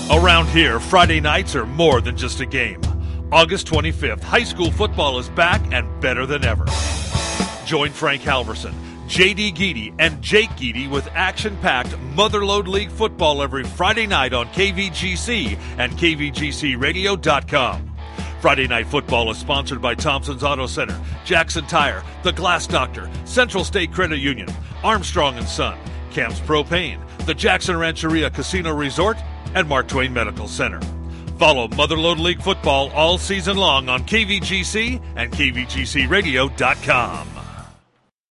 Around here, Friday nights are more than just a game. August 25th, high school football is back and better than ever. Join Frank Halverson, J.D. Geedy, and Jake Geedy with action-packed Motherlode League football every Friday night on KVGC and KVGCRadio.com. Friday Night Football is sponsored by Thompson's Auto Center, Jackson Tire, The Glass Doctor, Central State Credit Union, Armstrong & Son, Camps Propane, the Jackson Rancheria Casino Resort, and Mark Twain Medical Center. Follow Motherlode League football all season long on KVGC and KVGCRadio.com.